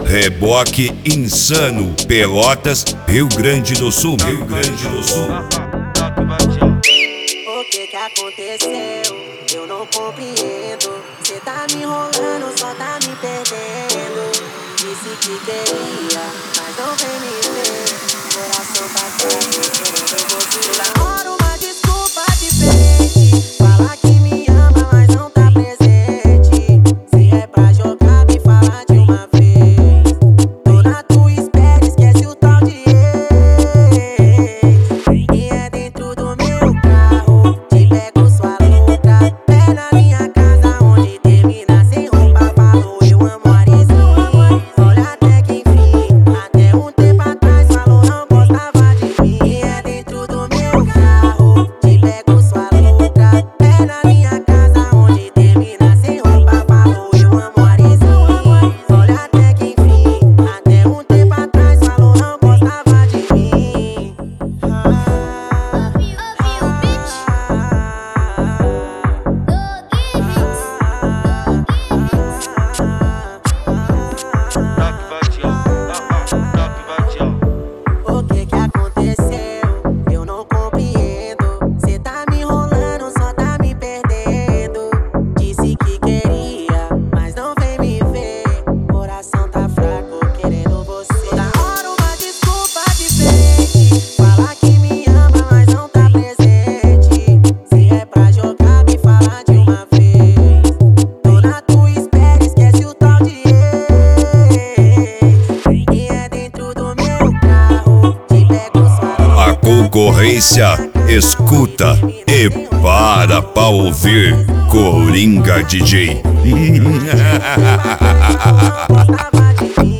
Reboque insano, Pelotas, Rio Grande do Sul. Rio Grande do Sul. O que aconteceu? Eu não compreendo. Cê tá me enrolando, só tá me perdendo. Disse que queria, mas não vem me ver. Coração tá fraco, eu vou te dar hora uma desculpa diferente. Falar que me ama, mas não tá presente. Se é pra jogar, me fala de uma vez. Tô na tua espera, esquece o tal de ex. E é dentro do meu carro, te pego sua louca. É na minha casa onde termina sem roupa. Falou eu amo Arizinho. Olha até que enfim, até um tempo atrás falou não gostava de mim. E é dentro do meu carro, te pego sua louca. É na minha casa onde termina sem roupa. Falou eu amo Arizinho. Olha até que enfim, até um tempo atrás falou não gostava de mim. O que aconteceu? Eu não compreendo. Cê tá me enrolando, só tá me perdendo. Disse que queria, mas não vem me ver. Coração tá fraco, querendo você. Toda hora uma desculpa diferente. Falar que me ama, mas não tá presente. Se é pra jogar, me fala de uma vez. Tô na tua espera, esquece o tal de ex. E é dentro do meu carro, te pego sua A concorrência escuta e para pra ouvir Coringa DJ. gostava de mim.